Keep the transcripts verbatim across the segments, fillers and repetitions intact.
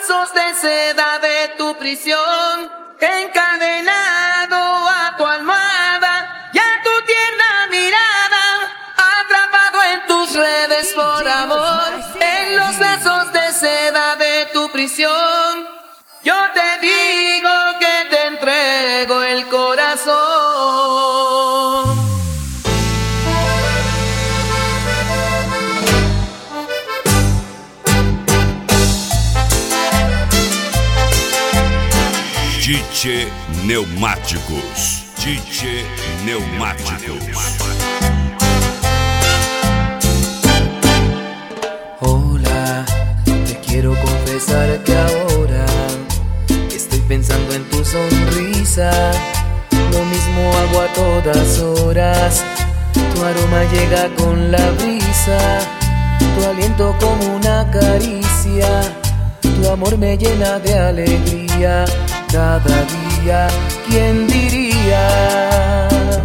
lazos de seda de tu prisión, encadenado a tu almohada y a tu tierna mirada, atrapado en tus redes por amor, en los lazos de seda de tu prisión. Yo te digo que te entrego el corazón. Chiche Neumáticos. Chiche Neumáticos. Hola, te quiero confesar que ahora estoy pensando en tu sonrisa. Lo mismo hago a todas horas. Tu aroma llega con la brisa, tu aliento como una caricia, tu amor me llena de alegría. Cada día, ¿quién diría?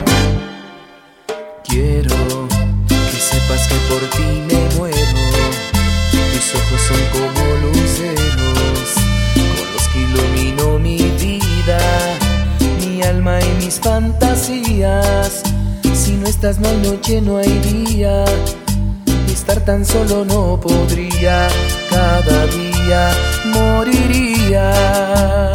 Quiero que sepas que por ti me muero. Tus ojos son como luceros con los que ilumino mi vida, mi alma y mis fantasías. Si no estás no hay noche, no hay día. Estar tan solo no podría. Cada día moriría.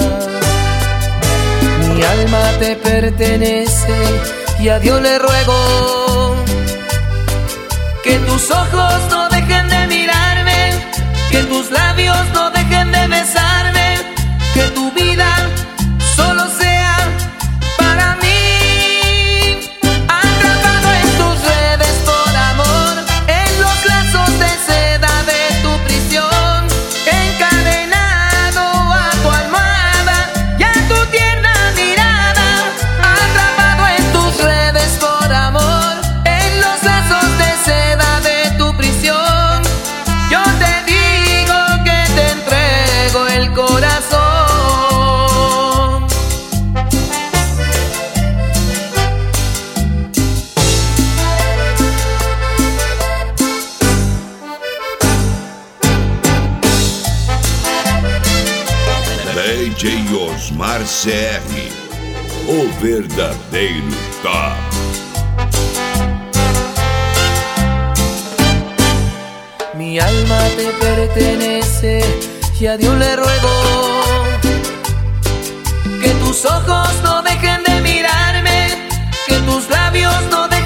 Mi alma te pertenece y a Dios le ruego que tus ojos no dejen de mirarme, que tus labios no dejen de besarme, que tu vida solo sea para mí. Atrapado en tus redes por amor, en los lazos de seda de tu prisión, encadenado a tu almohada y a tu tierna mirada, atrapado en tus redes por amor, en los lazos de seda de tu prisión. Yo te digo que te entrego el corazón. D J Osmar C R, o verdadeiro top. Mi alma te pertenece y a Dios le ruego que tus ojos no dejen de mirarme, que tus labios no dejen